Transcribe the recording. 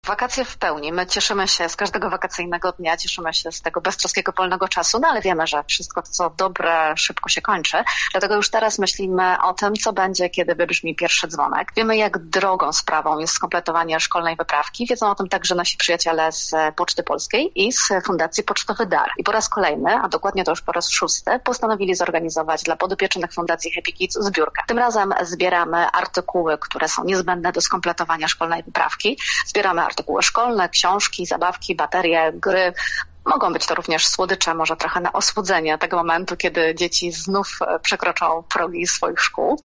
Wakacje w pełni. My cieszymy się z każdego wakacyjnego dnia, cieszymy się z tego beztroskiego wolnego czasu, no ale wiemy, że wszystko, co dobre, szybko się kończy. Dlatego już teraz myślimy o tym, co będzie, kiedy wybrzmi pierwszy dzwonek. Wiemy, jak drogą sprawą jest skompletowanie szkolnej wyprawki. Wiedzą o tym także nasi przyjaciele z Poczty Polskiej i z Fundacji Pocztowy Dar. I po raz kolejny, a dokładnie to już po raz 6, postanowili zorganizować dla podopiecznych Fundacji Happy Kids zbiórkę. Tym razem zbieramy artykuły, które są niezbędne do skompletowania szkolnej wyprawki. Zbieramy artykuły szkolne, książki, zabawki, baterie, gry. Mogą być to również słodycze, może trochę na osłodzenie tego momentu, kiedy dzieci znów przekroczą progi swoich szkół.